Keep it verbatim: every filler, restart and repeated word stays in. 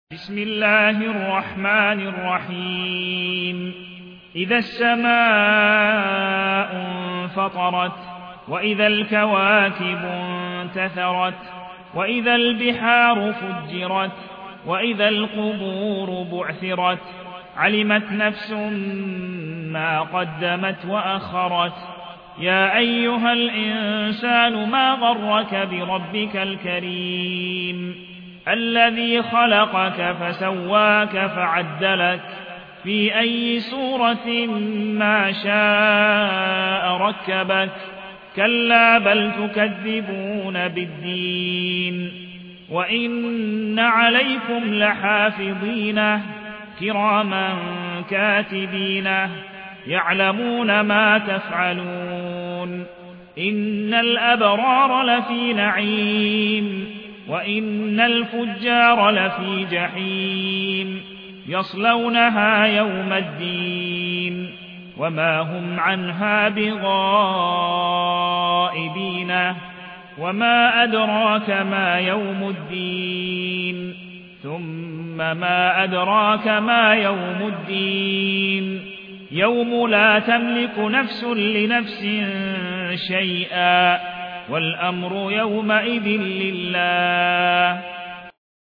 بسم الله الرحمن الرحيم إذا السماء انفطرت وإذا الكواكب انتثرت وإذا البحار فجرت وإذا القبور بعثرت علمت نفس ما قدمت وأخرت يا أيها الإنسان ما غرك بربك الكريم الذي خلقك فسواك فعدلك في أي صورة ما شاء ركبك كلا بل تكذبون بالدين وإن عليكم لحافظين كراما كاتبين يعلمون ما تفعلون إن الأبرار لفي نعيم وإن الفجار لفي جحيم يصلونها يوم الدين وما هم عنها بغائبين وما أدراك ما يوم الدين ثم ما أدراك ما يوم الدين يوم لا تملك نفس لنفس شيئا والأمر يومئذ لله